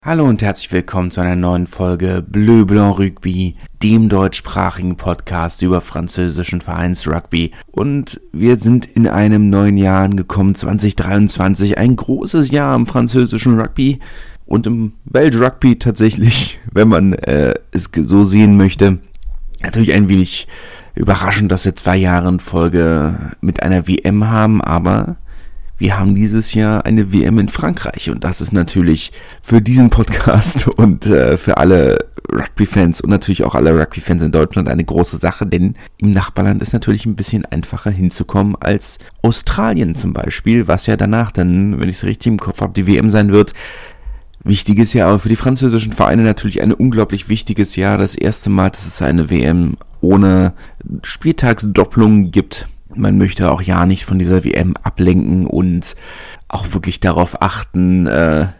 Hallo und herzlich willkommen zu einer neuen Folge Bleu Blanc Rugby, dem deutschsprachigen Podcast über französischen Vereinsrugby. Und wir sind in einem neuen Jahr angekommen, 2023, ein großes Jahr im französischen Rugby und im Weltrugby tatsächlich, wenn man es so sehen möchte. Natürlich ein wenig überraschend, dass wir 2 Jahre in Folge mit einer WM haben, aber wir haben dieses Jahr eine WM in Frankreich und das ist natürlich für diesen Podcast und für alle Rugby-Fans und natürlich auch alle Rugby-Fans in Deutschland eine große Sache, denn im Nachbarland ist natürlich ein bisschen einfacher hinzukommen als Australien zum Beispiel, was ja danach dann, wenn ich es richtig im Kopf habe, die WM sein wird. Wichtiges Jahr, aber für die französischen Vereine natürlich ein unglaublich wichtiges Jahr. Das erste Mal, dass es eine WM ohne Spieltagsdoppelung gibt. Man möchte auch ja nicht von dieser WM ablenken und auch wirklich darauf achten, wir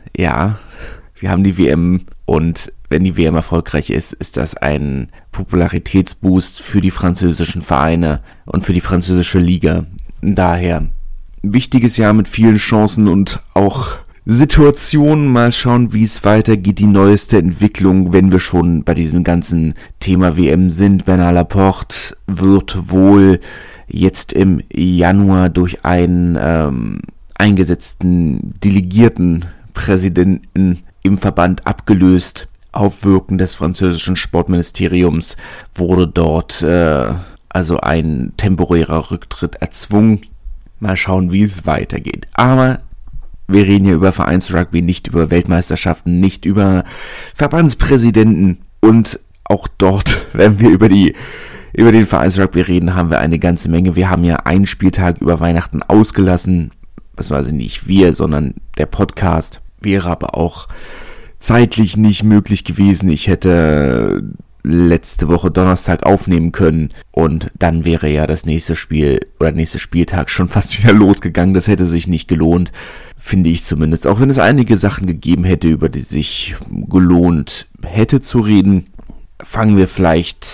haben die WM und wenn die WM erfolgreich ist, ist das ein Popularitätsboost für die französischen Vereine und für die französische Liga. Daher wichtiges Jahr mit vielen Chancen und auch Situationen. Mal schauen, wie es weitergeht, die neueste Entwicklung, wenn wir schon bei diesem ganzen Thema WM sind. Bernard Laporte wird wohl jetzt im Januar durch einen eingesetzten Delegierten Präsidenten im Verband abgelöst. Auf Wirken des französischen Sportministeriums wurde dort also ein temporärer Rücktritt erzwungen. Mal schauen, wie es weitergeht. Aber wir reden hier über Vereinsrugby, nicht über Weltmeisterschaften, nicht über Verbandspräsidenten. Und auch dort, wenn wir über den Vereinsrugby reden, haben wir eine ganze Menge. Wir haben ja einen Spieltag über Weihnachten ausgelassen. Beziehungsweise nicht wir, sondern der Podcast. Wäre aber auch zeitlich nicht möglich gewesen. Ich hätte letzte Woche Donnerstag aufnehmen können und dann wäre ja das nächste Spiel oder nächste Spieltag schon fast wieder losgegangen. Das hätte sich nicht gelohnt, finde ich zumindest. Auch wenn es einige Sachen gegeben hätte, über die sich gelohnt hätte zu reden. Fangen wir vielleicht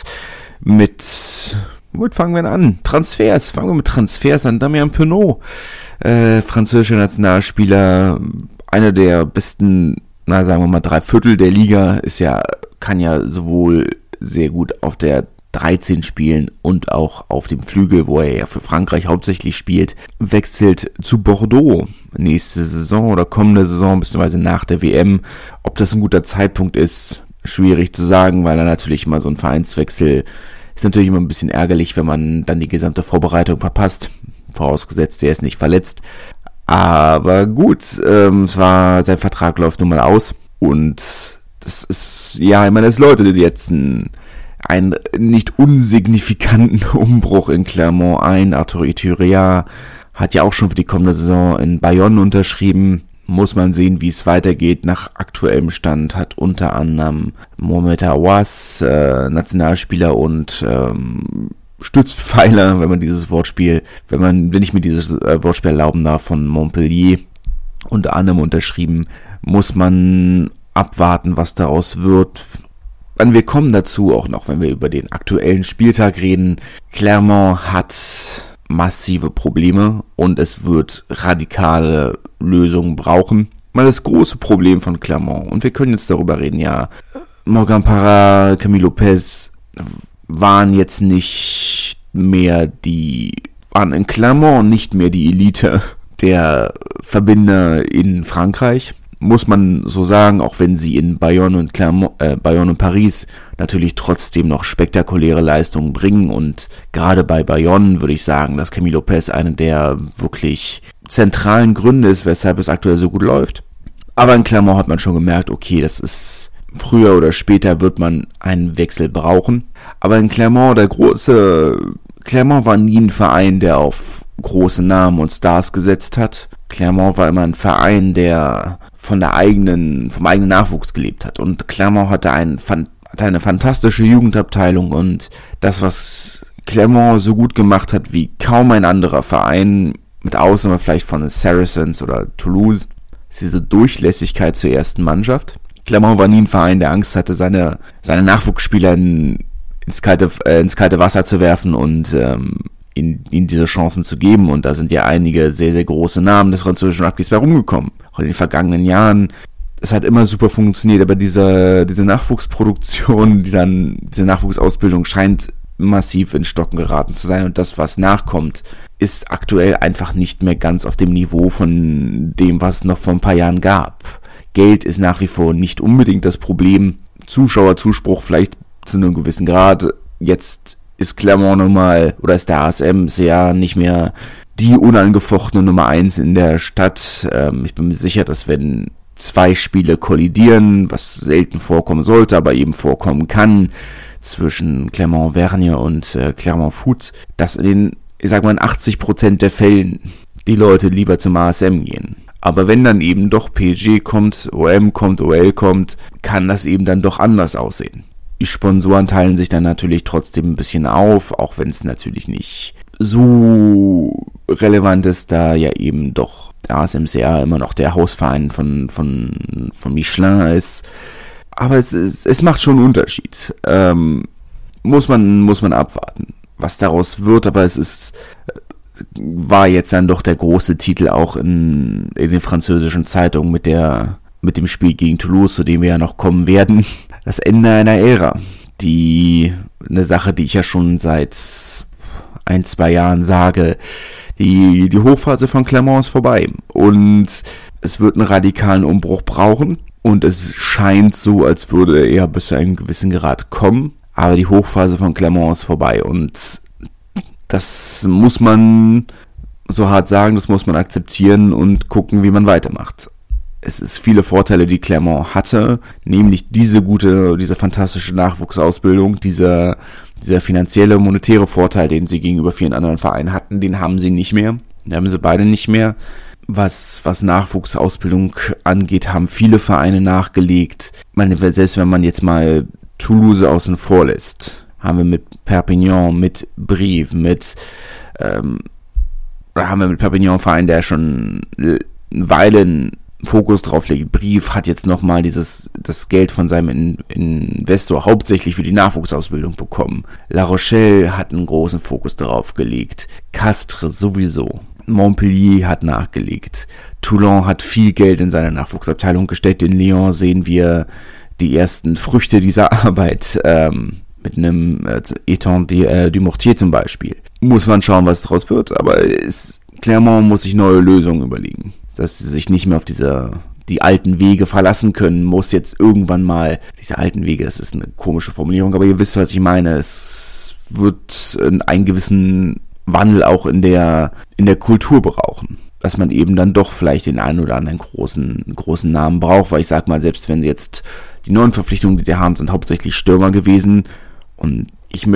womit fangen wir an? Transfers. Fangen wir mit Transfers an. Damien Penaud, französischer Nationalspieler, einer der besten, sagen wir mal 3/4 der Liga, kann ja sowohl sehr gut auf der 13 spielen und auch auf dem Flügel, wo er ja für Frankreich hauptsächlich spielt, wechselt zu Bordeaux nächste Saison oder kommende Saison, beziehungsweise nach der WM. Ob das ein guter Zeitpunkt ist, schwierig zu sagen, weil dann natürlich immer so ein Vereinswechsel ist natürlich immer ein bisschen ärgerlich, wenn man dann die gesamte Vorbereitung verpasst, vorausgesetzt, der ist nicht verletzt. Aber gut, sein Vertrag läuft nun mal aus und das ist, es läutet jetzt einen nicht unsignifikanten Umbruch in Clermont ein. Arthur Ituriat hat ja auch schon für die kommende Saison in Bayonne unterschrieben. Muss man sehen, wie es weitergeht. Nach aktuellem Stand hat unter anderem Mohamed Aouas, Nationalspieler und Stützpfeiler, wenn ich mir dieses Wortspiel erlauben darf, von Montpellier unter anderem unterschrieben. Muss man abwarten, was daraus wird. Wir kommen dazu auch noch, wenn wir über den aktuellen Spieltag reden. Clermont hat massive Probleme und es wird radikale Lösungen brauchen. Mal das große Problem von Clermont, und wir können jetzt darüber reden, Morgan Parra, Camille Lopez waren in Clermont nicht mehr die Elite der Verbinder in Frankreich. Muss man so sagen, auch wenn sie in Bayonne und Paris natürlich trotzdem noch spektakuläre Leistungen bringen. Und gerade bei Bayonne würde ich sagen, dass Camille Lopez eine der wirklich zentralen Gründe ist, weshalb es aktuell so gut läuft. Aber in Clermont hat man schon gemerkt, okay, das ist früher oder später wird man einen Wechsel brauchen. Aber in Clermont, Clermont war nie ein Verein, der auf große Namen und Stars gesetzt hat. Clermont war immer ein Verein, der vom eigenen Nachwuchs gelebt hat. Und Clermont hatte eine fantastische Jugendabteilung und das, was Clermont so gut gemacht hat wie kaum ein anderer Verein, mit Ausnahme vielleicht von den Saracens oder Toulouse, ist diese Durchlässigkeit zur ersten Mannschaft. Clermont war nie ein Verein, der Angst hatte, seine Nachwuchsspieler ins kalte Wasser zu werfen und ihnen diese Chancen zu geben. Und da sind ja einige sehr, sehr große Namen des französischen Rugbys bei rumgekommen. Auch in den vergangenen Jahren es hat immer super funktioniert, aber diese Nachwuchsproduktion, diese Nachwuchsausbildung scheint massiv in Stocken geraten zu sein und das, was nachkommt, ist aktuell einfach nicht mehr ganz auf dem Niveau von dem, was es noch vor ein paar Jahren gab. Geld ist nach wie vor nicht unbedingt das Problem. Zuschauerzuspruch vielleicht zu einem gewissen Grad. Jetzt ist Clermont nochmal, oder ist der ASM sehr nicht mehr die unangefochtene Nummer 1 in der Stadt. Ich bin mir sicher, dass wenn 2 Spiele kollidieren, was selten vorkommen sollte, aber eben vorkommen kann, zwischen Clermont-Vergne und Clermont Foot, dass in 80% der Fällen die Leute lieber zum ASM gehen. Aber wenn dann eben doch PSG kommt, OM kommt, OL kommt, kann das eben dann doch anders aussehen. Die Sponsoren teilen sich dann natürlich trotzdem ein bisschen auf, auch wenn es natürlich nicht so relevant ist, da ja eben doch der ASMCA immer noch der Hausverein von Michelin ist. Aber es macht schon einen Unterschied. Muss man abwarten, was daraus wird, aber war jetzt dann doch der große Titel auch in den französischen Zeitungen mit dem Spiel gegen Toulouse, zu dem wir ja noch kommen werden. Das Ende einer Ära. Eine Sache, die ich ja schon seit 1-2 Jahren sage. Die Hochphase von Clermont ist vorbei. Und es wird einen radikalen Umbruch brauchen. Und es scheint so, als würde er bis zu einem gewissen Grad kommen. Aber die Hochphase von Clermont ist vorbei. Und das muss man so hart sagen, das muss man akzeptieren und gucken, wie man weitermacht. Es ist viele Vorteile, die Clermont hatte, nämlich diese fantastische Nachwuchsausbildung, dieser finanzielle, monetäre Vorteil, den sie gegenüber vielen anderen Vereinen hatten, den haben sie nicht mehr. Den haben sie beide nicht mehr. Was Nachwuchsausbildung angeht, haben viele Vereine nachgelegt. Ich meine, selbst wenn man jetzt mal Toulouse außen vor lässt, haben wir mit Perpignan, mit Brive, haben wir mit Perpignan einen Verein, der schon eine Weile einen Fokus drauf legt. Brive hat jetzt nochmal das Geld von seinem Investor hauptsächlich für die Nachwuchsausbildung bekommen. La Rochelle hat einen großen Fokus darauf gelegt. Castres sowieso. Montpellier hat nachgelegt. Toulon hat viel Geld in seine Nachwuchsabteilung gesteckt. In Lyon sehen wir die ersten Früchte dieser Arbeit, mit einem Étang du Mortier zum Beispiel. Muss man schauen, was daraus wird, aber Clermont muss sich neue Lösungen überlegen. Dass sie sich nicht mehr auf die alten Wege verlassen können, muss jetzt irgendwann mal, diese alten Wege, das ist eine komische Formulierung, aber ihr wisst, was ich meine, es wird einen gewissen Wandel auch in der Kultur brauchen. Dass man eben dann doch vielleicht den einen oder anderen großen Namen braucht, weil ich sag mal, selbst wenn jetzt die neuen Verpflichtungen, die sie haben, sind hauptsächlich Stürmer gewesen und ich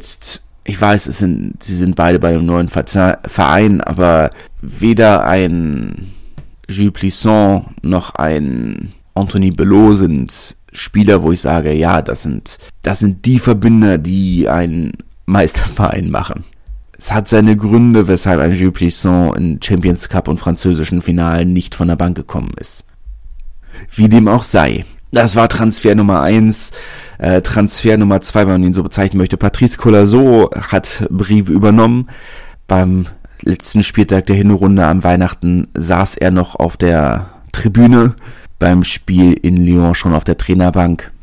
weiß, sie sind beide bei einem neuen Verein, aber weder ein Jules Plisson noch ein Anthony Belot sind Spieler, wo ich sage, ja, das sind die Verbinder, die einen Meisterverein machen. Es hat seine Gründe, weshalb ein Jules Plisson in Champions Cup und französischen Finalen nicht von der Bank gekommen ist. Wie dem auch sei. Das war Transfer Nummer 1. Transfer Nummer 2, wenn man ihn so bezeichnen möchte. Patrice Colazo hat Brive übernommen. Beim letzten Spieltag der Hinrunde am Weihnachten saß er noch auf der Tribüne. Beim Spiel in Lyon schon auf der Trainerbank.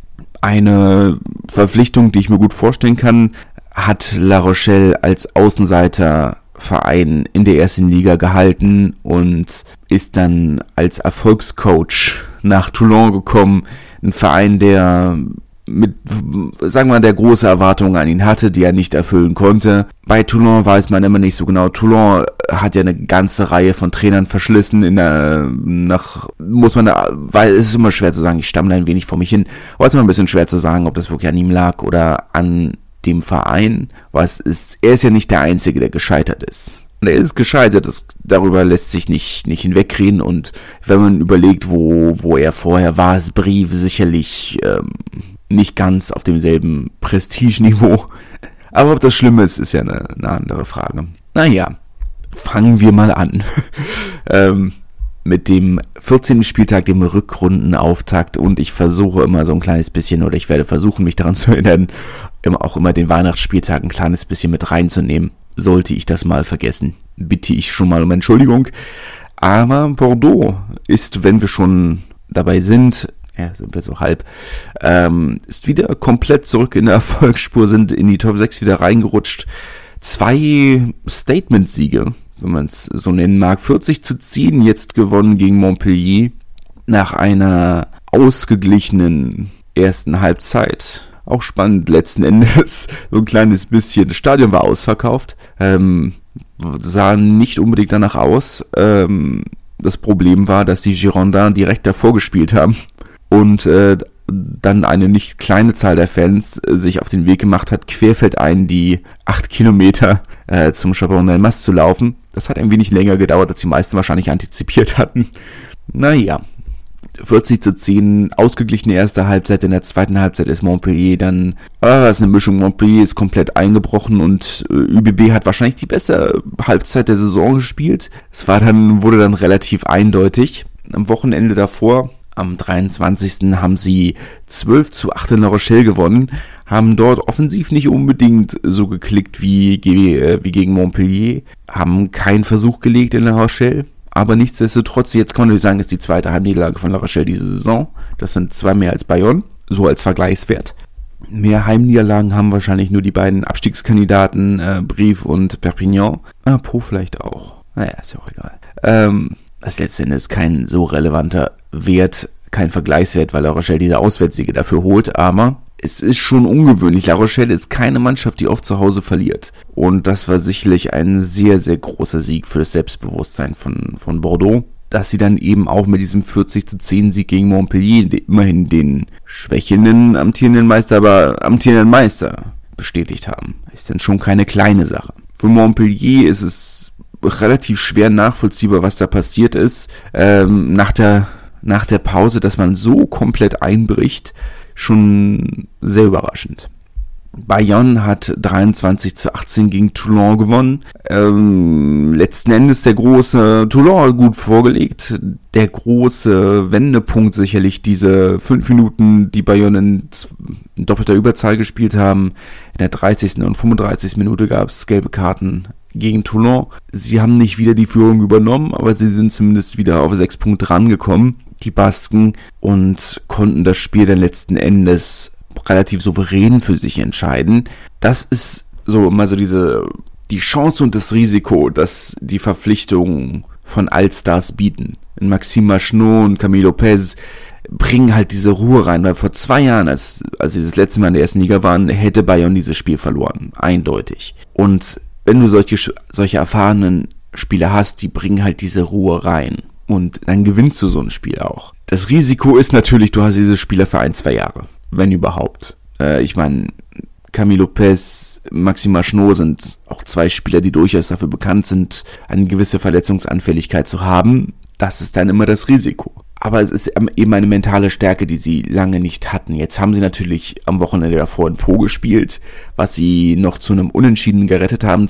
Eine Verpflichtung, die ich mir gut vorstellen kann, hat La Rochelle als Außenseiterverein in der ersten Liga gehalten und ist dann als Erfolgscoach nach Toulon gekommen. Ein Verein, der der große Erwartungen an ihn hatte, die er nicht erfüllen konnte. Bei Toulon weiß man immer nicht so genau. Toulon hat ja eine ganze Reihe von Trainern verschlissen. Weil es ist immer schwer zu sagen, ich stamme da ein wenig vor mich hin, aber es ist immer ein bisschen schwer zu sagen, ob das wirklich an ihm lag oder an dem Verein. Er ist ja nicht der Einzige, der gescheitert ist. Und er ist gescheitert, darüber lässt sich nicht hinwegreden. Und wenn man überlegt, wo er vorher war, ist Brive sicherlich nicht ganz auf demselben Prestigeniveau. Aber ob das schlimm ist ja eine andere Frage. Naja, fangen wir mal an. Mit dem 14. Spieltag, dem Rückrundenauftakt. Und ich versuche immer so ein kleines bisschen, oder ich werde versuchen, mich daran zu erinnern, auch immer den Weihnachtsspieltag ein kleines bisschen mit reinzunehmen. Sollte ich das mal vergessen, bitte ich schon mal um Entschuldigung. Aber Bordeaux ist, wenn wir schon dabei sind wir so halb, ist wieder komplett zurück in der Erfolgsspur, sind in die Top 6 wieder reingerutscht. 2 Statement-Siege, wenn man es so nennen mag. 40-10 jetzt gewonnen gegen Montpellier nach einer ausgeglichenen ersten Halbzeit. Auch spannend, letzten Endes so ein kleines bisschen. Das Stadion war ausverkauft, sah nicht unbedingt danach aus. Das Problem war, dass die Girondins direkt davor gespielt haben und dann eine nicht kleine Zahl der Fans sich auf den Weg gemacht hat, querfeldein die 8 Kilometer zum Chabanel-Mas zu laufen. Das hat ein wenig länger gedauert, als die meisten wahrscheinlich antizipiert hatten. Naja, 40-10, ausgeglichene erste Halbzeit. In der zweiten Halbzeit ist Montpellier dann, das ist eine Mischung. Montpellier ist komplett eingebrochen und ÜBB hat wahrscheinlich die beste Halbzeit der Saison gespielt. Wurde dann relativ eindeutig. Am Wochenende davor, am 23. haben sie 12-8 in La Rochelle gewonnen, haben dort offensiv nicht unbedingt so geklickt wie gegen Montpellier, haben keinen Versuch gelegt in La Rochelle. Aber nichtsdestotrotz, jetzt kann man natürlich sagen, ist die zweite Heimniederlage von La Rochelle diese Saison. Das sind 2 mehr als Bayonne, so als Vergleichswert. Mehr Heimniederlagen haben wahrscheinlich nur die beiden Abstiegskandidaten, Brive und Perpignan. Pau vielleicht auch. Naja, ist ja auch egal. Das letzte Ende ist kein so relevanter Wert, kein Vergleichswert, weil La Rochelle diese Auswärtssiege dafür holt, aber es ist schon ungewöhnlich. La Rochelle ist keine Mannschaft, die oft zu Hause verliert. Und das war sicherlich ein sehr, sehr großer Sieg für das Selbstbewusstsein von Bordeaux, dass sie dann eben auch mit diesem 40-10 Sieg gegen Montpellier immerhin den schwächelnden amtierenden Meister bestätigt haben. Ist dann schon keine kleine Sache. Für Montpellier ist es relativ schwer nachvollziehbar, was da passiert ist. Nach der Pause, dass man so komplett einbricht, schon sehr überraschend. Bayonne hat 23-18 gegen Toulon gewonnen. Letzten Endes der große Toulon gut vorgelegt. Der große Wendepunkt sicherlich diese 5 Minuten, die Bayonne in doppelter Überzahl gespielt haben. In der 30. und 35. Minute gab es gelbe Karten gegen Toulon. Sie haben nicht wieder die Führung übernommen, aber sie sind zumindest wieder auf 6 Punkte rangekommen, die Basken, und konnten das Spiel dann letzten Endes relativ souverän für sich entscheiden. Das ist so immer so die Chance und das Risiko, dass die Verpflichtungen von Allstars bieten. Maxime Machenot und Camille Lopez bringen halt diese Ruhe rein, weil vor 2 Jahren, als sie das letzte Mal in der ersten Liga waren, hätte Bayonne dieses Spiel verloren. Eindeutig. Und wenn du solche erfahrenen Spieler hast, die bringen halt diese Ruhe rein. Und dann gewinnst du so ein Spiel auch. Das Risiko ist natürlich, du hast diese Spieler für 1-2 Jahre. Wenn überhaupt. Ich meine, Camille Lopez, Maxime Machenot sind auch 2 Spieler, die durchaus dafür bekannt sind, eine gewisse Verletzungsanfälligkeit zu haben. Das ist dann immer das Risiko. Aber es ist eben eine mentale Stärke, die sie lange nicht hatten. Jetzt haben sie natürlich am Wochenende davor in Pau gespielt, was sie noch zu einem Unentschieden gerettet haben,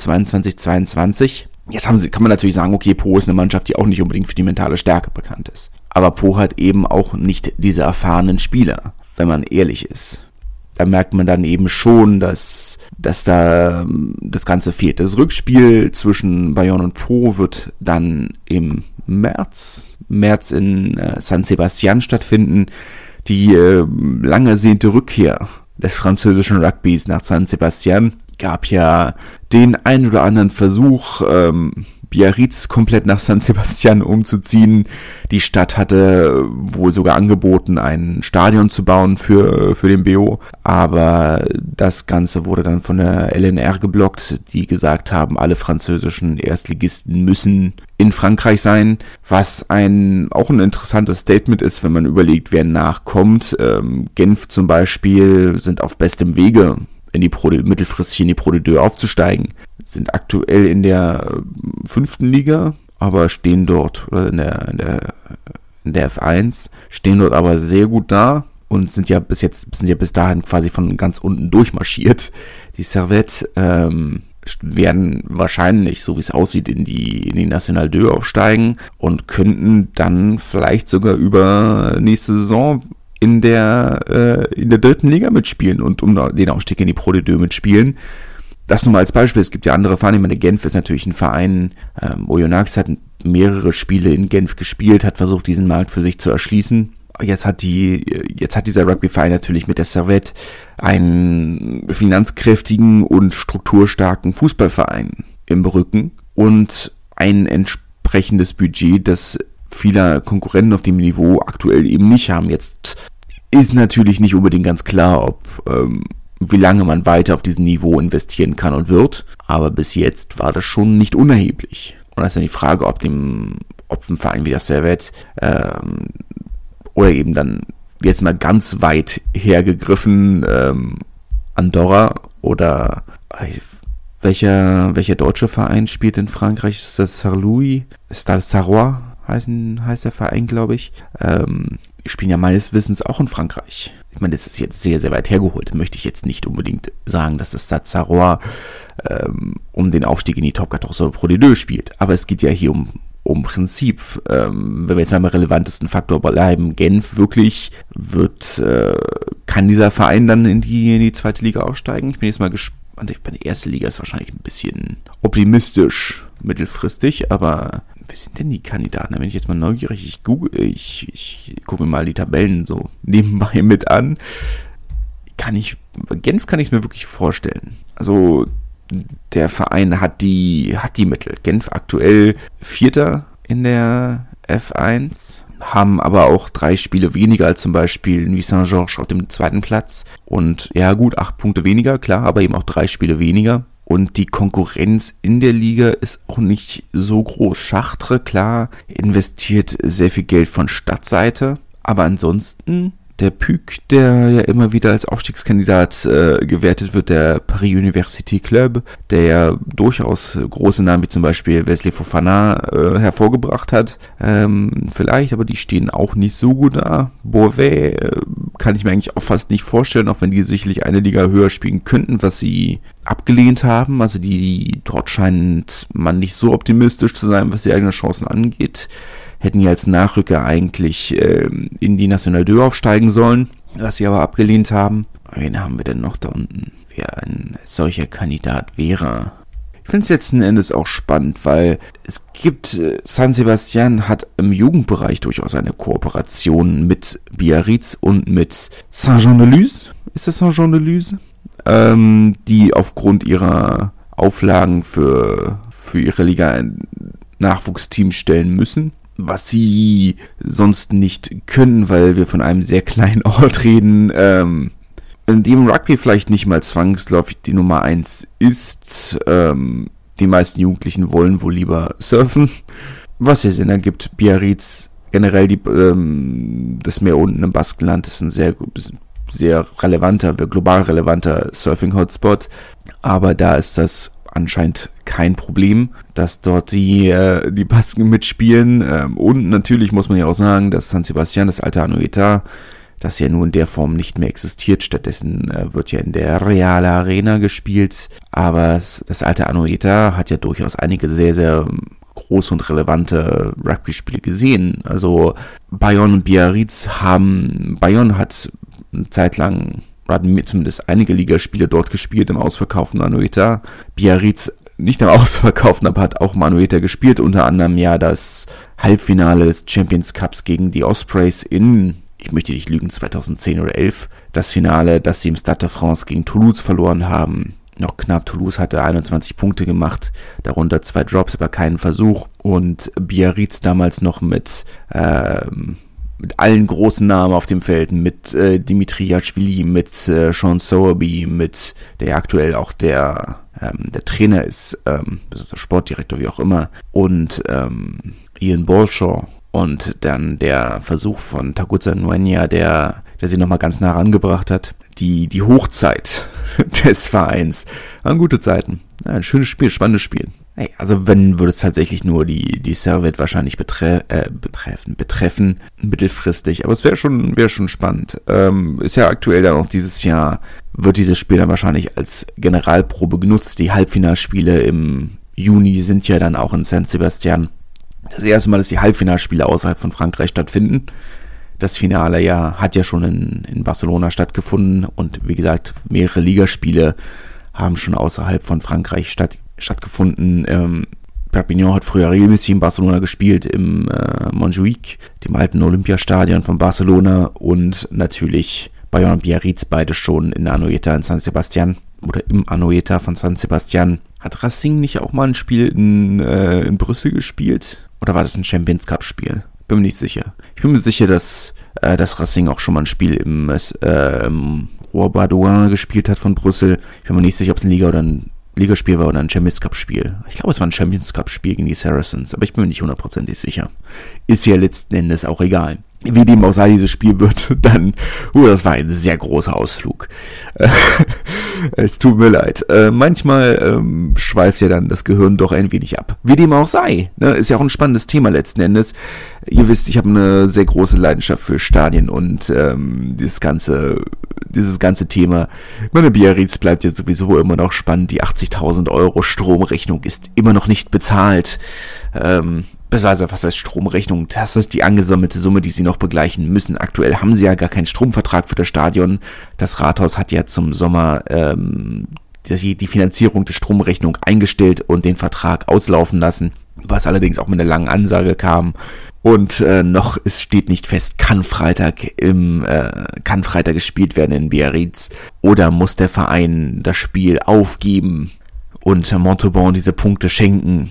22-22. Jetzt kann man natürlich sagen, okay, Pau ist eine Mannschaft, die auch nicht unbedingt für die mentale Stärke bekannt ist. Aber Pau hat eben auch nicht diese erfahrenen Spieler, wenn man ehrlich ist. Da merkt man dann eben schon, dass da das Ganze fehlt. Das Rückspiel zwischen Bayonne und Pau wird dann im März in San Sebastian stattfinden. Die lang ersehnte Rückkehr des französischen Rugbys nach San Sebastian gab ja den ein oder anderen Versuch, Biarritz komplett nach San Sebastian umzuziehen. Die Stadt hatte wohl sogar angeboten, ein Stadion zu bauen für den BO, aber das Ganze wurde dann von der LNR geblockt, die gesagt haben, alle französischen Erstligisten müssen in Frankreich sein, was auch ein interessantes Statement ist, wenn man überlegt, wer nachkommt. Genf zum Beispiel sind auf bestem Wege, mittelfristig in die Pro D2 aufzusteigen, sind aktuell in der 5. Liga, aber stehen dort, oder in der F1, stehen dort aber sehr gut da und sind ja bis dahin quasi von ganz unten durchmarschiert. Die Servette werden wahrscheinlich, so wie es aussieht, in die National 2 aufsteigen und könnten dann vielleicht sogar über nächste Saison in der 3. Liga mitspielen und um den Aufstieg in die Pro D2 mitspielen. Das nur mal als Beispiel. Es gibt ja andere Vereine. Ich meine, Genf ist natürlich ein Verein. Oyonnax hat mehrere Spiele in Genf gespielt, hat versucht, diesen Markt für sich zu erschließen. Jetzt hat dieser Rugbyverein natürlich mit der Servette einen finanzkräftigen und strukturstarken Fußballverein im Rücken und ein entsprechendes Budget, das viele Konkurrenten auf dem Niveau aktuell eben nicht haben. Jetzt ist natürlich nicht unbedingt ganz klar, wie lange man weiter auf diesem Niveau investieren kann und wird, aber bis jetzt war das schon nicht unerheblich. Und das ist dann die Frage, ob ein Verein wie der Servette oder eben dann jetzt mal ganz weit hergegriffen Andorra oder welcher deutsche Verein spielt in Frankreich? Ist das Saint-Louis? Stade Sarrois heißt der Verein, glaube ich. Spielen ja meines Wissens auch in Frankreich. Ich meine, das ist jetzt sehr, sehr weit hergeholt. Möchte ich jetzt nicht unbedingt sagen, dass das Stade Sarrois um den Aufstieg in die Top 14 Pro D2 spielt. Aber es geht ja hier um Prinzip. Wenn wir jetzt mal beim relevantesten Faktor bleiben, Genf wirklich kann dieser Verein dann in die zweite Liga aufsteigen? Ich bin jetzt mal gespannt. Bei der ersten Liga ist wahrscheinlich ein bisschen optimistisch mittelfristig, aber wer sind denn die Kandidaten? Da bin ich jetzt mal neugierig. Ich gucke mir mal die Tabellen so nebenbei mit an. Genf kann ich es mir wirklich vorstellen. Also der Verein hat die Mittel. Genf aktuell Vierter in der F1, haben aber auch 3 Spiele weniger als zum Beispiel Nuit Saint-Georges auf dem 2. Platz. Und ja gut, 8 Punkte weniger, klar, aber eben auch 3 Spiele weniger. Und die Konkurrenz in der Liga ist auch nicht so groß. Chartres, klar, investiert sehr viel Geld von Stadtseite. Aber ansonsten der Puig, der ja immer wieder als Aufstiegskandidat gewertet wird, der Paris Université Club, der ja durchaus große Namen wie zum Beispiel Wesley Fofana hervorgebracht hat. Vielleicht, aber die stehen auch nicht so gut da. Beauvais kann ich mir eigentlich auch fast nicht vorstellen, auch wenn die sicherlich eine Liga höher spielen könnten, was sie abgelehnt haben. Also dort scheint man nicht so optimistisch zu sein, was die eigenen Chancen angeht. Hätten ja als Nachrücker eigentlich in die National 2 aufsteigen sollen, was sie aber abgelehnt haben. Wen haben wir denn noch da unten, wer ein solcher Kandidat wäre? Ich finde es letzten Endes auch spannend, weil es gibt, San Sebastian hat im Jugendbereich durchaus eine Kooperation mit Biarritz und mit Saint-Jean-de-Luz. Ist das Saint-Jean-de-Luz? Die aufgrund ihrer Auflagen für ihre Liga ein Nachwuchsteam stellen müssen, was sie sonst nicht können, weil wir von einem sehr kleinen Ort reden, in dem Rugby vielleicht nicht mal zwangsläufig die Nummer 1 ist. Die meisten Jugendlichen wollen wohl lieber surfen, was ja Sinn ergibt. Biarritz, generell das Meer unten im Baskenland, ist ein sehr relevanter, global relevanter Surfing-Hotspot, aber da ist das anscheinend kein Problem, dass dort die Basken mitspielen. Und natürlich muss man ja auch sagen, dass San Sebastian, das alte Anoeta, das ja nur in der Form nicht mehr existiert. Stattdessen wird ja in der Real Arena gespielt. Aber das alte Anoeta hat ja durchaus einige sehr, sehr große und relevante Rugby-Spiele gesehen. Also Bayonne und Biarritz Bayonne hat eine Zeit lang, hatten zumindest einige Ligaspiele dort gespielt im ausverkauften Anoeta. Biarritz nicht im ausverkauften, aber hat auch im Anoeta gespielt. Unter anderem ja das Halbfinale des Champions Cups gegen die Ospreys ich möchte nicht lügen, 2010 oder 11. Das Finale, das sie im Stade de France gegen Toulouse verloren haben. Noch knapp, Toulouse hatte 21 Punkte gemacht, darunter 2 Drops, aber keinen Versuch. Und Biarritz damals noch mit allen großen Namen auf dem Feld, mit Dimitri Yachvili, mit Sean Sowerby, mit der aktuell auch der Trainer ist, der Sportdirektor, wie auch immer, und Ian Bolshaw. Und dann der Versuch von Taguza Nuenya, der sie nochmal ganz nah rangebracht hat. Die Hochzeit des Vereins. Waren gute Zeiten. Ja, ein schönes Spiel, spannendes Spiel. Hey, also wenn, würde es tatsächlich nur die Servette wahrscheinlich betreffen, mittelfristig. Aber es wäre schon spannend. Ist ja aktuell dann auch dieses Jahr, wird dieses Spiel dann wahrscheinlich als Generalprobe genutzt. Die Halbfinalspiele im Juni sind ja dann auch in San Sebastian. Das erste Mal, dass die Halbfinalspiele außerhalb von Frankreich stattfinden. Das Finale hat ja schon in Barcelona stattgefunden. Und wie gesagt, mehrere Ligaspiele haben schon außerhalb von Frankreich stattgefunden. Perpignan hat früher regelmäßig in Barcelona gespielt, im Montjuïc, dem alten Olympiastadion von Barcelona, und natürlich Bayern und Biarritz, beide schon in der Anoeta in San Sebastián oder im Anoeta von San Sebastián. Hat Racing nicht auch mal ein Spiel in Brüssel gespielt? Oder war das ein Champions Cup Spiel? Bin mir nicht sicher. Ich bin mir sicher, dass Racing auch schon mal ein Spiel im Roi Baudouin gespielt hat von Brüssel. Ich bin mir nicht sicher, ob es ein Ligaspiel war oder ein Champions Cup Spiel. Ich glaube, es war ein Champions Cup Spiel gegen die Saracens, aber ich bin mir nicht hundertprozentig sicher. Ist ja letzten Endes auch egal. Wie dem auch sei, dieses Spiel wird dann, das war ein sehr großer Ausflug. Es tut mir leid. Manchmal schweift ja dann das Gehirn doch ein wenig ab. Wie dem auch sei, ne? Ist ja auch ein spannendes Thema letzten Endes. Ihr wisst, ich habe eine sehr große Leidenschaft für Stadien und dieses ganze Thema. Meine Biarritz bleibt ja sowieso immer noch spannend. Die 80.000 Euro Stromrechnung ist immer noch nicht bezahlt. Beziehungsweise, was heißt Stromrechnung? Das ist die angesammelte Summe, die sie noch begleichen müssen. Aktuell haben sie ja gar keinen Stromvertrag für das Stadion. Das Rathaus hat ja zum Sommer die Finanzierung der Stromrechnung eingestellt und den Vertrag auslaufen lassen, was allerdings auch mit einer langen Ansage kam. Und es steht nicht fest, kann Freitag gespielt werden in Biarritz oder muss der Verein das Spiel aufgeben und Montauban diese Punkte schenken.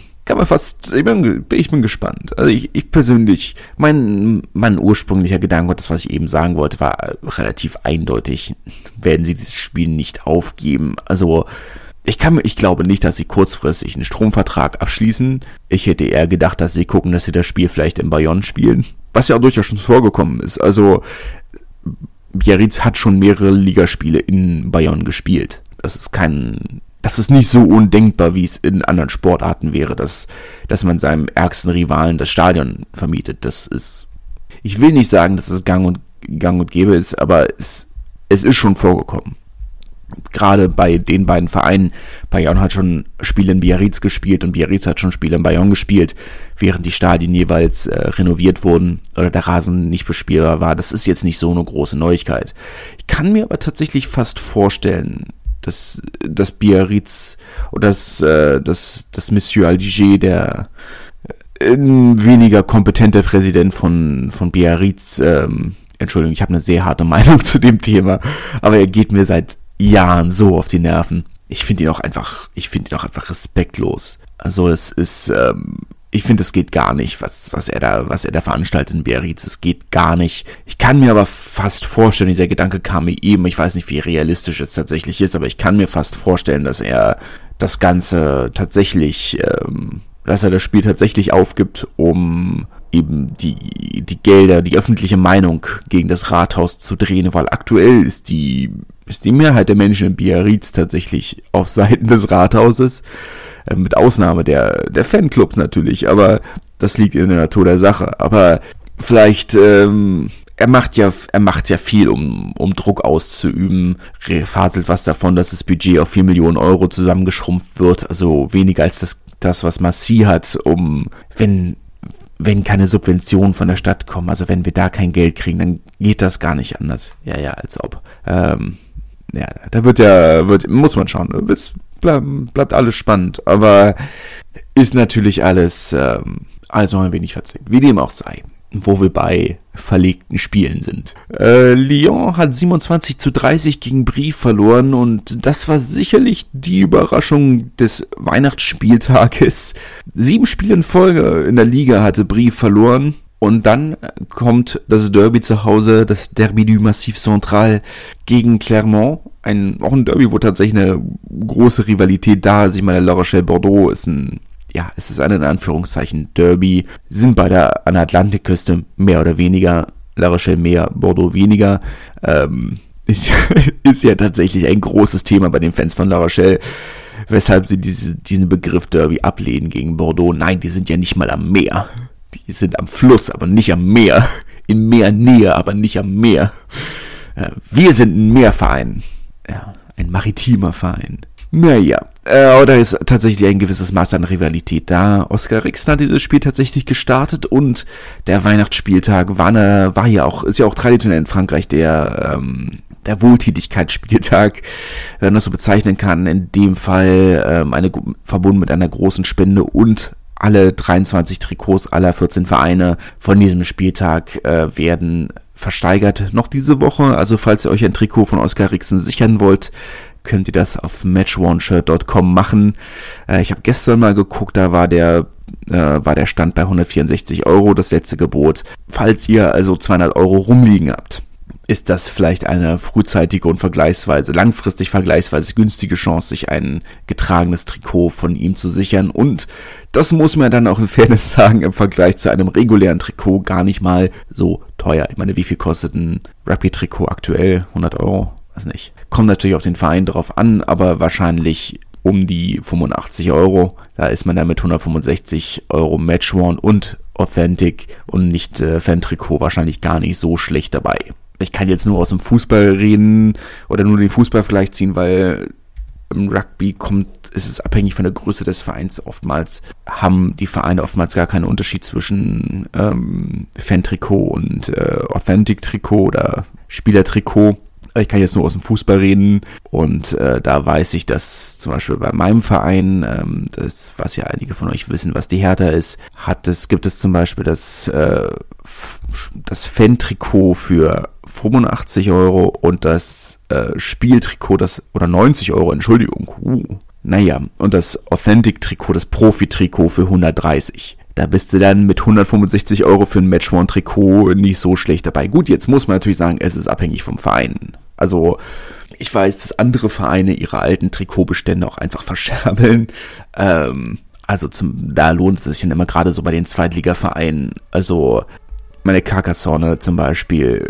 Ich bin gespannt. Also ich persönlich, mein ursprünglicher Gedanke, das was ich eben sagen wollte, war relativ eindeutig. Werden sie dieses Spiel nicht aufgeben? Also ich glaube nicht, dass sie kurzfristig einen Stromvertrag abschließen. Ich hätte eher gedacht, dass sie gucken, dass sie das Spiel vielleicht in Bayonne spielen. Was ja auch durchaus schon vorgekommen ist. Also Biarritz hat schon mehrere Ligaspiele in Bayonne gespielt. Das ist nicht so undenkbar, wie es in anderen Sportarten wäre, dass man seinem ärgsten Rivalen das Stadion vermietet. Ich will nicht sagen, dass es gang und gäbe ist, aber es ist schon vorgekommen. Gerade bei den beiden Vereinen. Bayonne hat schon Spiele in Biarritz gespielt und Biarritz hat schon Spiele in Bayonne gespielt, während die Stadien jeweils renoviert wurden oder der Rasen nicht bespielbar war. Das ist jetzt nicht so eine große Neuigkeit. Ich kann mir aber tatsächlich fast vorstellen, dass Biarritz oder dass Monsieur Aldiger, der weniger kompetente Präsident von Biarritz, Entschuldigung, ich habe eine sehr harte Meinung zu dem Thema, aber er geht mir seit Jahren so auf die Nerven. Ich finde ihn auch einfach respektlos. Also ich finde, es geht gar nicht, was er da veranstaltet in Biarritz. Es geht gar nicht. Ich kann mir aber fast vorstellen, dieser Gedanke kam mir eben, ich weiß nicht, wie realistisch es tatsächlich ist, aber ich kann mir fast vorstellen, dass er das Ganze tatsächlich, dass er das Spiel tatsächlich aufgibt, um eben die Gelder, die öffentliche Meinung gegen das Rathaus zu drehen, weil aktuell ist die Mehrheit der Menschen in Biarritz tatsächlich auf Seiten des Rathauses. Mit Ausnahme der Fanclubs natürlich, aber das liegt in der Natur der Sache. Aber vielleicht, er macht ja viel, um Druck auszuüben, faselt was davon, dass das Budget auf 4 Millionen Euro zusammengeschrumpft wird, also weniger als das was Massy hat, wenn keine Subventionen von der Stadt kommen, also wenn wir da kein Geld kriegen, dann geht das gar nicht anders. Ja, als ob. Da muss man schauen. Bleibt alles spannend, aber ist natürlich alles noch ein wenig verzwickt. Wie dem auch sei, wo wir bei verlegten Spielen sind. Lyon hat 27:30 gegen Brive verloren und das war sicherlich die Überraschung des Weihnachtsspieltages. 7 Spiele in Folge in der Liga hatte Brive verloren. Und dann kommt das Derby zu Hause, das Derby du Massif Central gegen Clermont. Auch ein Derby, wo tatsächlich eine große Rivalität da ist. Ich meine, La Rochelle-Bordeaux es ist ein in Anführungszeichen Derby. Sie sind beide an der Atlantikküste, mehr oder weniger. La Rochelle mehr, Bordeaux weniger. Ist ja tatsächlich ein großes Thema bei den Fans von La Rochelle, weshalb sie diesen Begriff Derby ablehnen gegen Bordeaux. Nein, die sind ja nicht mal am Meer. Die sind am Fluss, aber nicht am Meer. In Meernähe, aber nicht am Meer. Wir sind ein Meerverein. Ja, ein maritimer Verein. Naja, da ist tatsächlich ein gewisses Maß an Rivalität da. Oskar Rixen hat dieses Spiel tatsächlich gestartet und der Weihnachtsspieltag ist ja auch traditionell in Frankreich der Wohltätigkeitsspieltag, wenn man das so bezeichnen kann. In dem Fall verbunden mit einer großen Spende und alle 23 Trikots aller 14 Vereine von diesem Spieltag werden versteigert noch diese Woche. Also falls ihr euch ein Trikot von Oskar Eriksson sichern wollt, könnt ihr das auf matchOneShirt.com machen. Ich habe gestern mal geguckt, da war der Stand bei 164 €, das letzte Gebot. Falls ihr also 200 € rumliegen habt, ist das vielleicht eine frühzeitige und langfristig vergleichsweise günstige Chance, sich ein getragenes Trikot von ihm zu sichern. Und das muss man dann auch in Fairness sagen, im Vergleich zu einem regulären Trikot gar nicht mal so teuer. Ich meine, wie viel kostet ein Rugby-Trikot aktuell? 100 €? Weiß nicht. Kommt natürlich auf den Verein drauf an, aber wahrscheinlich um die 85 €. Da ist man dann mit 165 € Matchworn und Authentic und nicht Fan-Trikot wahrscheinlich gar nicht so schlecht dabei. Ich kann jetzt nur aus dem Fußball reden oder nur den Fußballvergleich ziehen, weil im Rugby ist es abhängig von der Größe des Vereins. Oftmals haben die Vereine gar keinen Unterschied zwischen Fan-Trikot und Authentic-Trikot oder Spielertrikot. Ich kann jetzt nur aus dem Fußball reden und da weiß ich, dass zum Beispiel bei meinem Verein, das, was ja einige von euch wissen, was die Hertha ist, gibt es zum Beispiel das Fan-Trikot für 85 € und das Spieltrikot, 90 €, Entschuldigung. Und das Authentic-Trikot, das Profi-Trikot für 130. Da bist du dann mit 165 € für ein Matchworn-Trikot nicht so schlecht dabei. Gut, jetzt muss man natürlich sagen, es ist abhängig vom Verein. Also ich weiß, dass andere Vereine ihre alten Trikotbestände auch einfach verscherbeln. Da lohnt es sich dann immer gerade so bei den Zweitligavereinen. Also meine Carcassonne zum Beispiel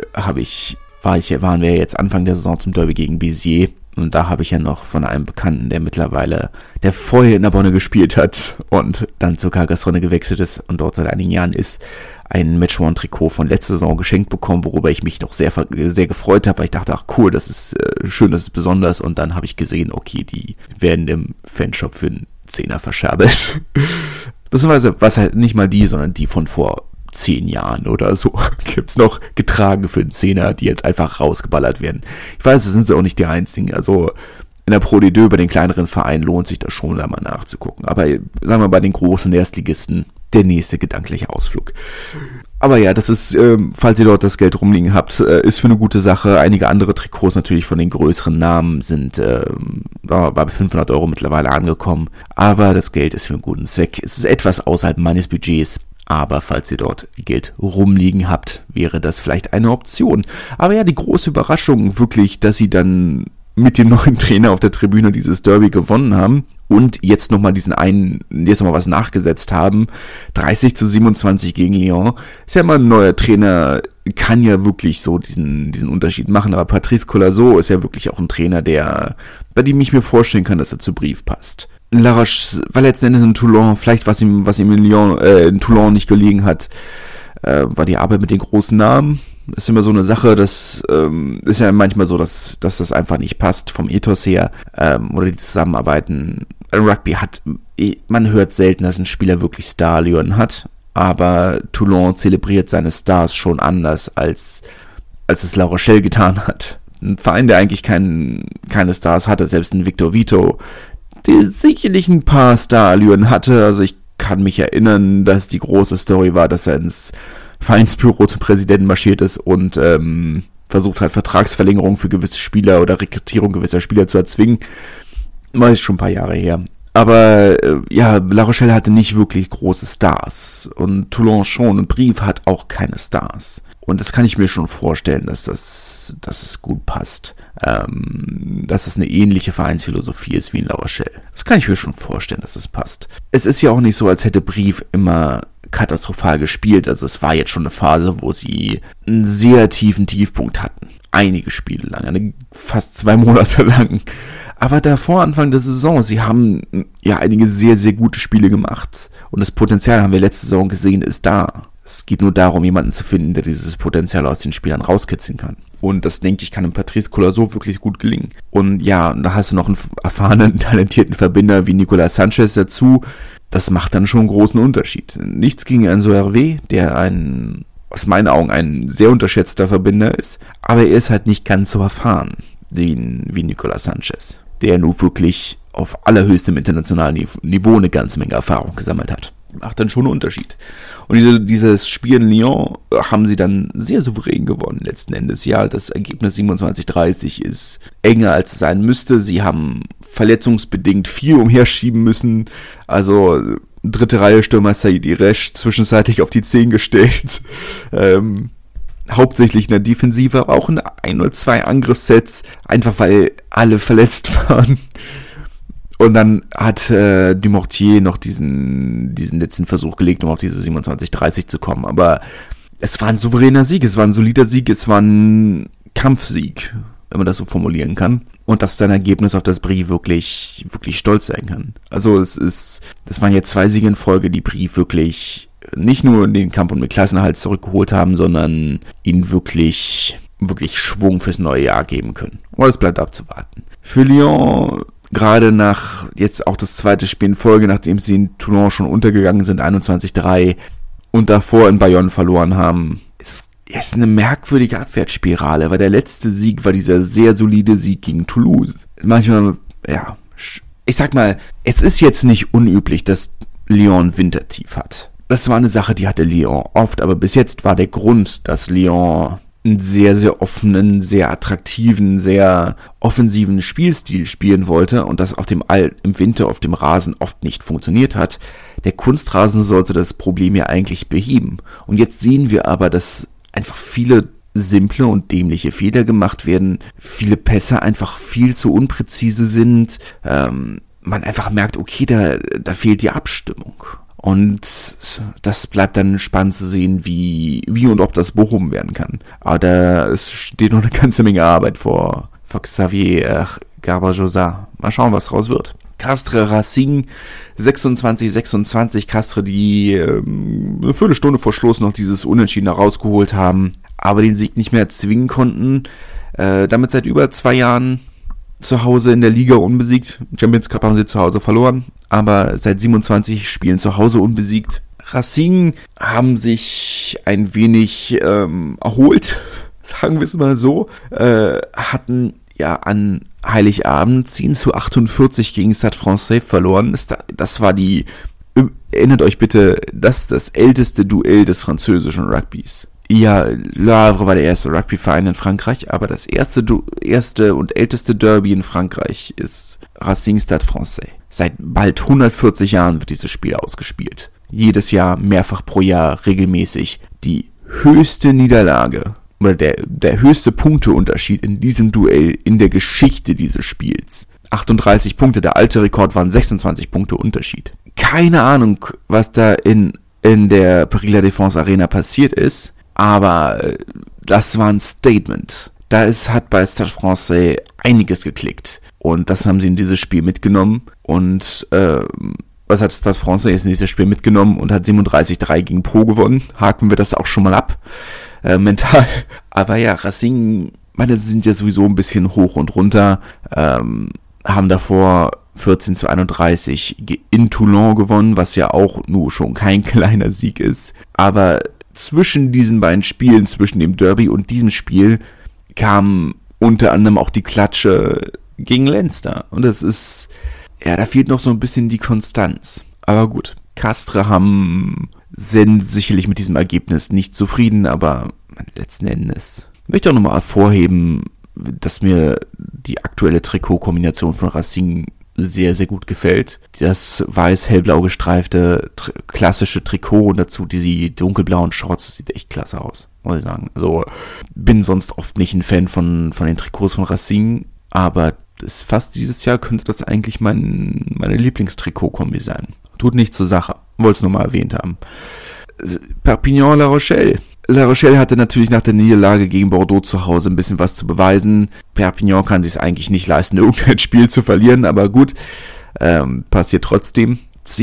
waren wir jetzt Anfang der Saison zum Derby gegen Béziers. Und da habe ich ja noch von einem Bekannten, der vorher in der Bonne gespielt hat und dann zur Carcassonne gewechselt ist und dort seit einigen Jahren ist, ein Matchworn-Trikot von letzter Saison geschenkt bekommen, worüber ich mich doch sehr, sehr gefreut habe, weil ich dachte, ach cool, das ist schön, das ist besonders. Und dann habe ich gesehen, okay, die werden im Fanshop für einen Zehner verscherbelt. Beziehungsweise, was halt nicht mal die, sondern die von vor 10 Jahren oder so gibt's noch getragen für einen Zehner, die jetzt einfach rausgeballert werden. Ich weiß, das sind sie auch nicht die einzigen. Also in der Pro D2 bei den kleineren Vereinen lohnt sich das schon, da mal nachzugucken. Aber sagen wir bei den großen Erstligisten der nächste gedankliche Ausflug. Aber ja, das ist, falls ihr dort das Geld rumliegen habt, ist für eine gute Sache. Einige andere Trikots natürlich von den größeren Namen sind bei 500 € mittlerweile angekommen. Aber das Geld ist für einen guten Zweck. Es ist etwas außerhalb meines Budgets. Aber falls ihr dort Geld rumliegen habt, wäre das vielleicht eine Option. Aber ja, die große Überraschung wirklich, dass sie dann mit dem neuen Trainer auf der Tribüne dieses Derby gewonnen haben und jetzt nochmal was nachgesetzt haben. 30-27 gegen Lyon. Ist ja immer ein neuer Trainer, kann ja wirklich so diesen Unterschied machen. Aber Patrice Colazo ist ja wirklich auch ein Trainer, bei dem ich mir vorstellen kann, dass er zu Brief passt. Larache war letzten Endes in Toulon, vielleicht was ihm in Toulon nicht gelegen hat, war die Arbeit mit den großen Namen. Das ist immer so eine Sache, das ist ja manchmal so, dass das einfach nicht passt vom Ethos her, oder die Zusammenarbeiten. Rugby man hört selten, dass ein Spieler wirklich Starallüren hat, aber Toulon zelebriert seine Stars schon anders, als es La Rochelle getan hat. Ein Verein, der eigentlich keine Stars hatte, selbst ein Victor Vito, der sicherlich ein paar Starallüren hatte. Also ich kann mich erinnern, dass die große Story war, dass er ins Vereinsbüro zum Präsidenten marschiert ist und versucht hat, Vertragsverlängerung für gewisse Spieler oder Rekrutierung gewisser Spieler zu erzwingen. Das ist schon ein paar Jahre her. Aber La Rochelle hatte nicht wirklich große Stars und Toulon schon und Brive hat auch keine Stars. Und das kann ich mir schon vorstellen, dass es gut passt. Dass es eine ähnliche Vereinsphilosophie ist wie in La Rochelle. Das kann ich mir schon vorstellen, dass es passt. Es ist ja auch nicht so, als hätte Brive immer katastrophal gespielt. Also es war jetzt schon eine Phase, wo sie einen sehr tiefen Tiefpunkt hatten. Einige Spiele lang, fast 2 Monate lang. Aber davor, Anfang der Saison, sie haben ja einige sehr, sehr gute Spiele gemacht. Und das Potenzial, haben wir letzte Saison gesehen, ist da. Es geht nur darum, jemanden zu finden, der dieses Potenzial aus den Spielern rauskitzeln kann. Und das, denke ich, kann dem Patrice Colazo wirklich gut gelingen. Und ja, da hast du noch einen erfahrenen, talentierten Verbinder wie Nicolas Sanchez dazu. Das macht dann schon einen großen Unterschied. Nichts gegen Enzo Hervé, der aus meinen Augen ein sehr unterschätzter Verbinder ist. Aber er ist halt nicht ganz so erfahren wie Nicolas Sanchez, der nun wirklich auf allerhöchstem internationalen Niveau eine ganze Menge Erfahrung gesammelt hat. macht dann schon einen Unterschied. Und dieses Spiel in Lyon haben sie dann sehr souverän gewonnen letzten Endes. Ja, das Ergebnis 27:30 ist enger, als es sein müsste. Sie haben verletzungsbedingt viel umherschieben müssen. Also dritte Reihe Stürmer Saidi Resch zwischenzeitlich auf die 10 gestellt. Hauptsächlich in der Defensive, aber auch in 1 oder 2 Angriffssets, einfach weil alle verletzt waren. Und dann hat Dumortier noch diesen letzten Versuch gelegt, um auf diese 27:30 zu kommen. Aber es war ein souveräner Sieg, es war ein solider Sieg, es war ein Kampfsieg, wenn man das so formulieren kann. Und das ist ein Ergebnis, auf das Brie wirklich, wirklich stolz sein kann. Also das waren jetzt 2 Siege in Folge, die Brie wirklich nicht nur den Kampf um den Klassenerhalt zurückgeholt haben, sondern ihnen wirklich, wirklich Schwung fürs neue Jahr geben können. Aber es bleibt abzuwarten. Für Lyon, gerade nach jetzt auch das zweite Spiel in Folge, nachdem sie in Toulon schon untergegangen sind, 21:3 und davor in Bayonne verloren haben, ist eine merkwürdige Abwärtsspirale, weil der letzte Sieg war dieser sehr solide Sieg gegen Toulouse. Manchmal, ja, ich sag mal, es ist jetzt nicht unüblich, dass Lyon ein Wintertief hat. Das war eine Sache, die hatte Lyon oft, aber bis jetzt war der Grund, dass Lyon einen sehr, sehr offenen, sehr attraktiven, sehr offensiven Spielstil spielen wollte und das im Winter auf dem Rasen oft nicht funktioniert hat. Der Kunstrasen sollte das Problem ja eigentlich beheben. Und jetzt sehen wir aber, dass einfach viele simple und dämliche Fehler gemacht werden, viele Pässe einfach viel zu unpräzise sind, man einfach merkt, okay, da fehlt die Abstimmung. Und das bleibt dann spannend zu sehen, wie und ob das behoben werden kann. Aber da steht noch eine ganze Menge Arbeit vor Xavier Garbajosa. Mal schauen, was raus wird. Castres Racing 26:26. Castres, die eine Viertelstunde vor Schluss noch dieses Unentschieden rausgeholt haben, aber den Sieg nicht mehr erzwingen konnten. Damit seit über 2 Jahren zu Hause in der Liga unbesiegt. Champions Cup haben sie zu Hause verloren, aber seit 27 Spielen zu Hause unbesiegt. Racing haben sich ein wenig erholt, sagen wir es mal so, hatten ja an Heiligabend 10:48 gegen Stade Français verloren. Das war erinnert euch bitte, das älteste Duell des französischen Rugbys. Ja, Le Havre war der erste Rugbyverein in Frankreich, aber das erste und älteste Derby in Frankreich ist Racing Stade Français. Seit bald 140 Jahren wird dieses Spiel ausgespielt. Jedes Jahr, mehrfach pro Jahr, regelmäßig. Die höchste Niederlage oder der höchste Punkteunterschied in diesem Duell in der Geschichte dieses Spiels. 38 Punkte, der alte Rekord waren 26 Punkte Unterschied. Keine Ahnung, was da in der Paris La Défense Arena passiert ist, aber das war ein Statement. Hat bei Stade Français einiges geklickt. Und das haben sie in dieses Spiel mitgenommen. Und was hat Stade Français jetzt in dieses Spiel mitgenommen und hat 37:3 gegen Pau gewonnen. Haken wir das auch schon mal ab. Mental. Aber ja, Racing, meine sind ja sowieso ein bisschen hoch und runter. Haben davor 14:31 in Toulon gewonnen, was ja auch nur schon kein kleiner Sieg ist. Aber zwischen diesen beiden Spielen, zwischen dem Derby und diesem Spiel, kam unter anderem auch die Klatsche gegen Leinster. Und das ist, ja, da fehlt noch so ein bisschen die Konstanz. Aber gut, Castres sind sicherlich mit diesem Ergebnis nicht zufrieden, aber letzten Endes möchte ich auch nochmal hervorheben, dass mir die aktuelle Trikotkombination von Racing sehr, sehr gut gefällt. Das weiß-hellblau gestreifte klassische Trikot und dazu die dunkelblauen Shorts, das sieht echt klasse aus, muss ich sagen. Also bin sonst oft nicht ein Fan von den Trikots von Racing, aber fast dieses Jahr könnte das eigentlich meine Lieblingstrikotkombi sein. Tut nichts zur Sache. Wollte es nur mal erwähnt haben. Perpignan, La Rochelle. La Rochelle hatte natürlich nach der Niederlage gegen Bordeaux zu Hause ein bisschen was zu beweisen. Perpignan kann sich es eigentlich nicht leisten, irgendein Spiel zu verlieren, aber gut, passiert trotzdem.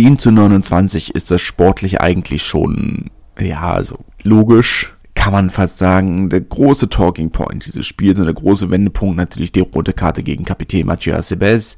10:29 ist das sportlich eigentlich schon, ja, also logisch, kann man fast sagen. Der große Talking Point dieses Spiels und der große Wendepunkt natürlich die rote Karte gegen Kapitän Mathieu Acebes,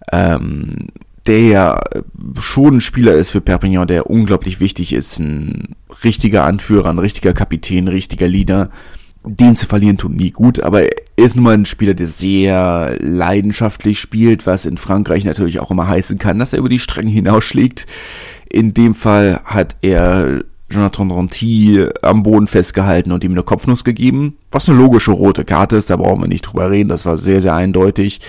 der ja schon ein Spieler ist für Perpignan, der unglaublich wichtig ist, ein richtiger Anführer, ein richtiger Kapitän, ein richtiger Leader. Den zu verlieren tut nie gut, aber Er ist nun mal ein Spieler, der sehr leidenschaftlich spielt, was in Frankreich natürlich auch immer heißen kann, dass er über die Stränge hinausschlägt. In dem Fall hat er Jonathan Danty am Boden festgehalten und ihm eine Kopfnuss gegeben, was eine logische rote Karte ist, da brauchen wir nicht drüber reden, das war sehr, sehr eindeutig.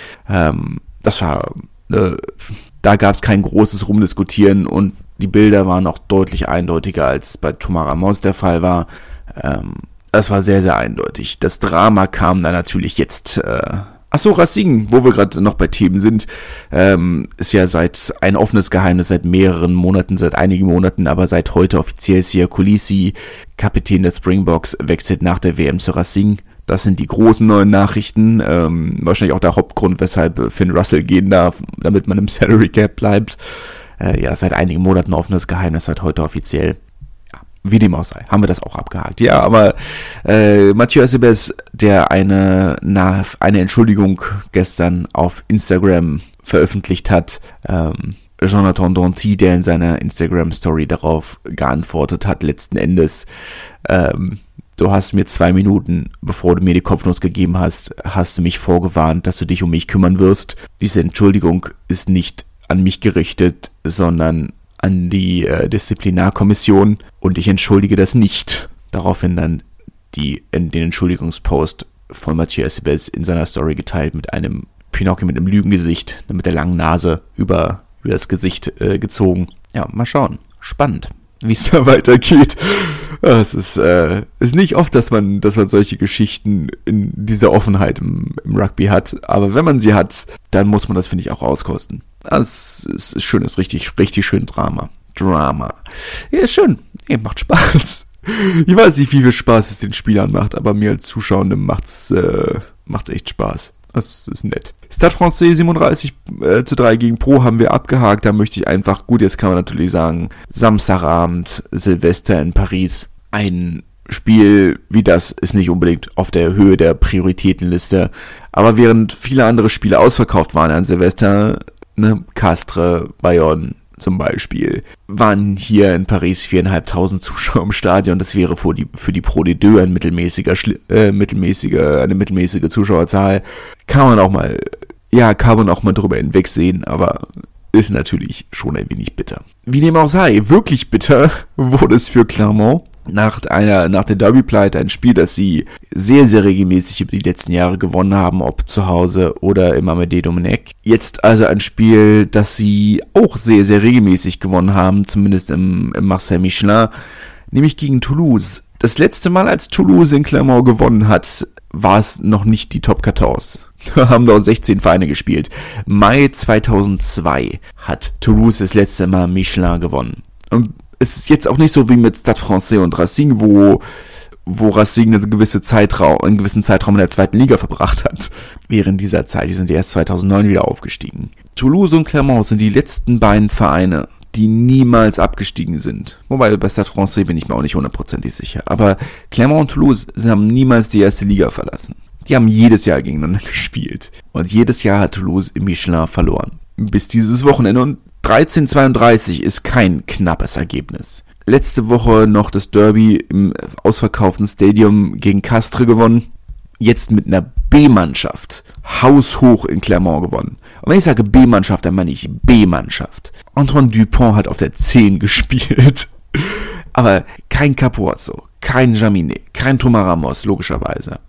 Da gab es kein großes Rumdiskutieren und die Bilder waren auch deutlich eindeutiger, als es bei Thomas Ramos der Fall war. Das war sehr, sehr eindeutig. Das Drama kam dann natürlich jetzt. Racing, wo wir gerade noch bei Themen sind, ist ja ein offenes Geheimnis seit einigen Monaten, aber seit heute offiziell Siya Kolisi, Kapitän der Springboks, wechselt nach der WM zu Racing. Das sind die großen neuen Nachrichten. Wahrscheinlich auch der Hauptgrund, weshalb Finn Russell gehen darf, damit man im Salary Cap bleibt. Seit einigen Monaten offenes Geheimnis, seit heute offiziell. Wie dem auch sei, haben wir das auch abgehakt. Ja, aber Mathieu Acebes, der eine Entschuldigung gestern auf Instagram veröffentlicht hat, Jonathan Danty, der in seiner Instagram-Story darauf geantwortet hat, letzten Endes, du hast mir 2 Minuten, bevor du mir die Kopfnuss gegeben hast, hast du mich vorgewarnt, dass du dich um mich kümmern wirst. Diese Entschuldigung ist nicht an mich gerichtet, sondern an die Disziplinarkommission und ich entschuldige das nicht. Daraufhin dann den Entschuldigungspost von Mathieu Acebes in seiner Story geteilt mit einem Pinocchio mit einem Lügengesicht, mit der langen Nase über das Gesicht gezogen. Ja, mal schauen. Spannend, wie es da weitergeht. Es ist nicht oft, dass man solche Geschichten in dieser Offenheit im Rugby hat, aber wenn man sie hat, dann muss man das, finde ich, auch auskosten. Es ist schön, es ist richtig schön Drama. Ja, ist schön. Ja, macht Spaß. Ich weiß nicht, wie viel Spaß es den Spielern macht, aber mir als Zuschauendem macht's echt Spaß. Das ist nett. Stade Francais 37:3 gegen Pro haben wir abgehakt. Da möchte ich einfach, gut, jetzt kann man natürlich sagen, Samstagabend, Silvester in Paris. Ein Spiel wie das ist nicht unbedingt auf der Höhe der Prioritätenliste. Aber während viele andere Spiele ausverkauft waren an Silvester, Castres, Bayonne zum Beispiel, waren hier in Paris 4.500 Zuschauer im Stadion. Das wäre für die Pro D2 eine mittelmäßige Zuschauerzahl. Kann man auch mal drüber hinwegsehen, aber ist natürlich schon ein wenig bitter. Wie dem auch sei, wirklich bitter wurde es für Clermont. Nach der Derby-Pleite, ein Spiel, das sie sehr, sehr regelmäßig über die letzten Jahre gewonnen haben, ob zu Hause oder im Amédée-Domenech. Jetzt also ein Spiel, das sie auch sehr, sehr regelmäßig gewonnen haben, zumindest im Marcel Michelin, nämlich gegen Toulouse. Das letzte Mal, als Toulouse in Clermont gewonnen hat, war es noch nicht die Top 14. Da haben dort 16 Vereine gespielt. Mai 2002 hat Toulouse das letzte Mal Michelin gewonnen. Und es ist jetzt auch nicht so wie mit Stade Francais und Racing, wo Racing einen gewissen Zeitraum in der zweiten Liga verbracht hat. Während dieser Zeit, die sind erst 2009 wieder aufgestiegen. Toulouse und Clermont sind die letzten beiden Vereine, die niemals abgestiegen sind. Wobei bei Stade Francais bin ich mir auch nicht 100% sicher. Aber Clermont und Toulouse haben niemals die erste Liga verlassen. Die haben jedes Jahr gegeneinander gespielt. Und jedes Jahr hat Toulouse im Michelin verloren. Bis dieses Wochenende. Und 13:32 ist kein knappes Ergebnis. Letzte Woche noch das Derby im ausverkauften Stadium gegen Castres gewonnen. Jetzt mit einer B-Mannschaft haushoch in Clermont gewonnen. Und wenn ich sage B-Mannschaft, dann meine ich B-Mannschaft. Antoine Dupont hat auf der 10 gespielt. Aber kein Capozzo, kein Jaminet, kein Thomas Ramos, logischerweise.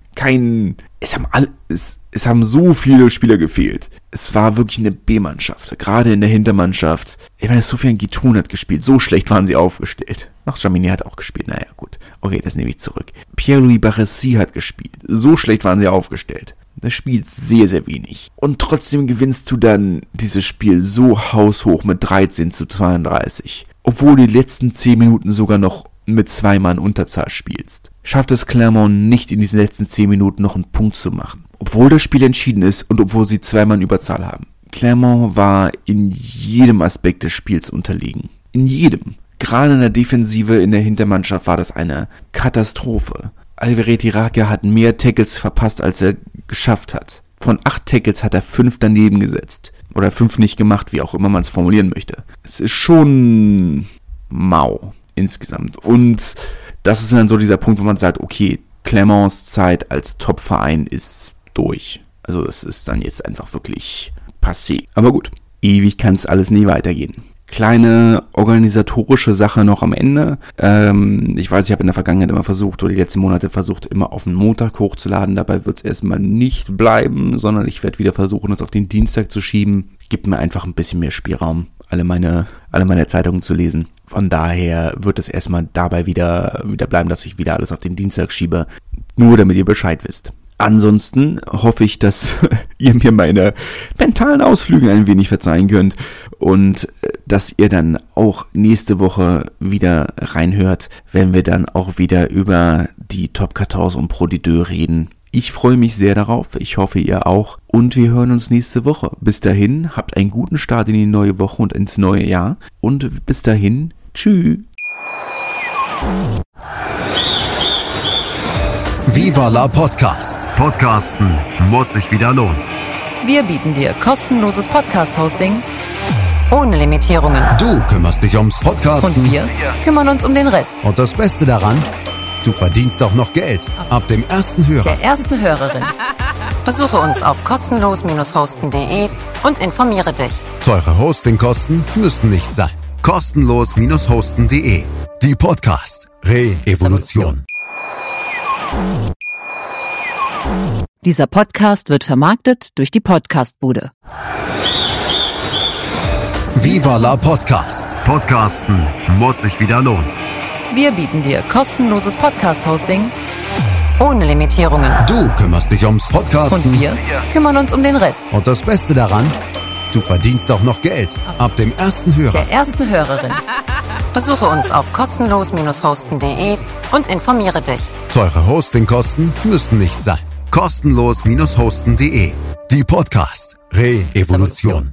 Es haben so viele Spieler gefehlt. Es war wirklich eine B-Mannschaft. Gerade in der Hintermannschaft. Ich meine, Sofiane Guitoun hat gespielt. So schlecht waren sie aufgestellt. Noch Jaminet hat auch gespielt. Naja, gut. Okay, das nehme ich zurück. Pierre-Louis Barresi hat gespielt. So schlecht waren sie aufgestellt. Das spielt sehr, sehr wenig. Und trotzdem gewinnst du dann dieses Spiel so haushoch mit 13:32. Obwohl du die letzten 10 Minuten sogar noch mit 2 Mann Unterzahl spielst. Schafft es Clermont nicht in diesen letzten 10 Minuten noch einen Punkt zu machen. Obwohl das Spiel entschieden ist und obwohl sie 2 Mann Überzahl haben. Clermont war in jedem Aspekt des Spiels unterlegen. In jedem. Gerade in der Defensive, in der Hintermannschaft war das eine Katastrophe. Alvereti Rake hat mehr Tackles verpasst, als er geschafft hat. Von 8 Tackles hat er 5 daneben gesetzt. Oder 5 nicht gemacht, wie auch immer man es formulieren möchte. Es ist schon mau insgesamt. Und das ist dann so dieser Punkt, wo man sagt, okay, Clermonts Zeit als Top-Verein ist durch. Also das ist dann jetzt einfach wirklich passé. Aber gut, ewig kann es alles nie weitergehen. Kleine organisatorische Sache noch am Ende. Ich weiß, ich habe in der Vergangenheit immer versucht, oder die letzten Monate versucht, immer auf den Montag hochzuladen. Dabei wird es erstmal nicht bleiben, sondern ich werde wieder versuchen, das auf den Dienstag zu schieben. Gibt mir einfach ein bisschen mehr Spielraum, alle meine Zeitungen zu lesen. Von daher wird es erstmal dabei wieder bleiben, dass ich wieder alles auf den Dienstag schiebe. Nur damit ihr Bescheid wisst. Ansonsten hoffe ich, dass ihr mir meine mentalen Ausflüge ein wenig verzeihen könnt und dass ihr dann auch nächste Woche wieder reinhört, wenn wir dann auch wieder über die Top 14 und Pro D2 reden. Ich freue mich sehr darauf, ich hoffe ihr auch und wir hören uns nächste Woche. Bis dahin, habt einen guten Start in die neue Woche und ins neue Jahr und bis dahin, tschüss. Viva la Podcast. Podcasten muss sich wieder lohnen. Wir bieten dir kostenloses Podcast-Hosting ohne Limitierungen. Du kümmerst dich ums Podcasten. Und wir kümmern uns um den Rest. Und das Beste daran, du verdienst auch noch Geld. Ab dem ersten Hörer. Der ersten Hörerin. Besuche uns auf kostenlos-hosten.de und informiere dich. Teure Hostingkosten müssen nicht sein. Kostenlos-hosten.de. Die Podcast Re-Evolution. Dieser Podcast wird vermarktet durch die Podcastbude. Viva la Podcast. Podcasten muss sich wieder lohnen. Wir bieten dir kostenloses Podcast-Hosting ohne Limitierungen. Du kümmerst dich ums Podcasten. Und wir kümmern uns um den Rest. Und das Beste daran, du verdienst auch noch Geld. Ab dem ersten Hörer. Der ersten Hörerin. Besuche uns auf kostenlos-hosten.de und informiere dich. Teure Hostingkosten müssen nicht sein. Kostenlos-hosten.de. Die Podcast Re-Evolution.